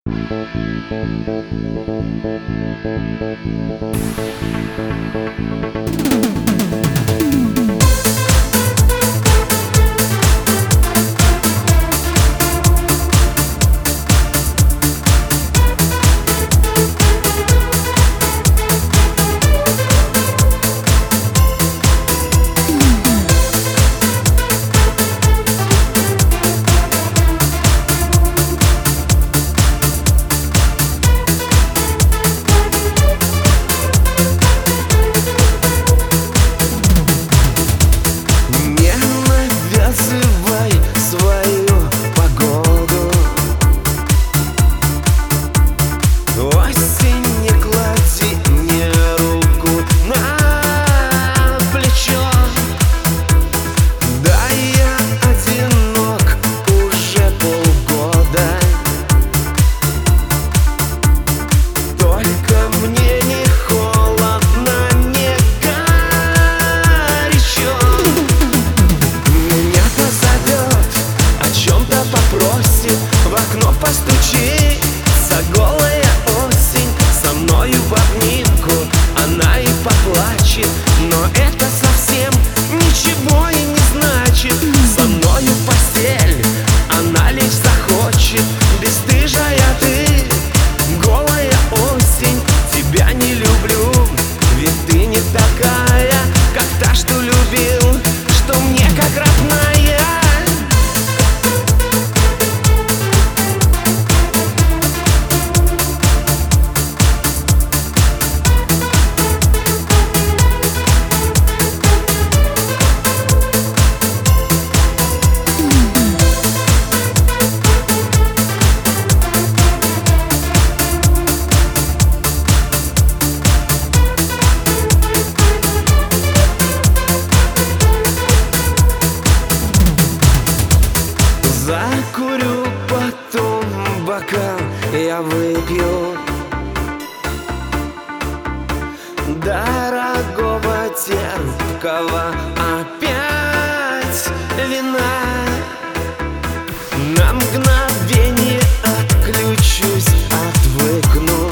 Постучится голая осень со мною в обнимку. Она и поплачет, но это совсем ничего и не значит. Со мною в постель она лечь захочет. Бесстыжая ты, голая осень, тебя не люблю, ведь ты не такая, как та, что любил, что мне как родная. Закурю, потом бокал я выпью дорогого терпкого опять вина. На мгновение отключусь, отвыкну.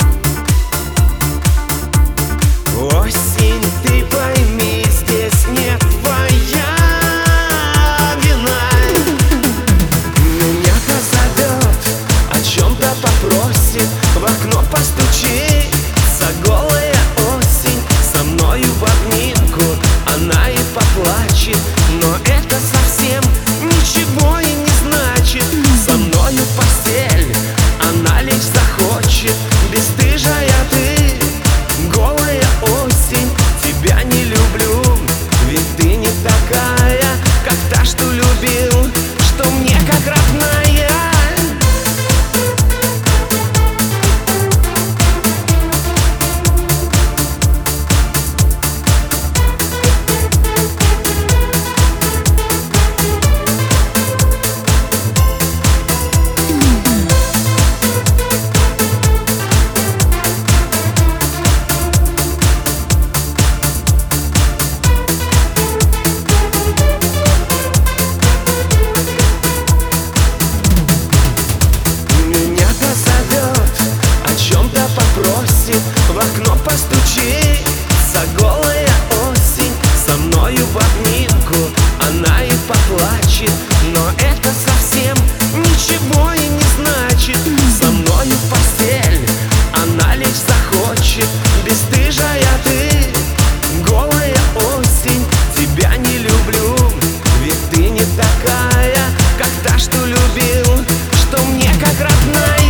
Осень, ты пойми, здесь не твоя вина. Меня-то зовет, о чем-то попросит, в окно постучится голая осень со мною в обнимку. Она и поплачет, но это совсем ничего и не значит. Со мною в постель она лечь захочет. Бесстыжая ты, голая осень, тебя не люблю, ведь ты не такая, как та, что любил, что мне как родная. В окно постучится голая осень со мною в обнимку. Она и поплачет, но это совсем ничего и не значит. Со мною в постель она лечь захочет. Бесстыжая ты, голая осень, тебя не люблю, ведь ты не такая, как та, что любил, что мне как родная.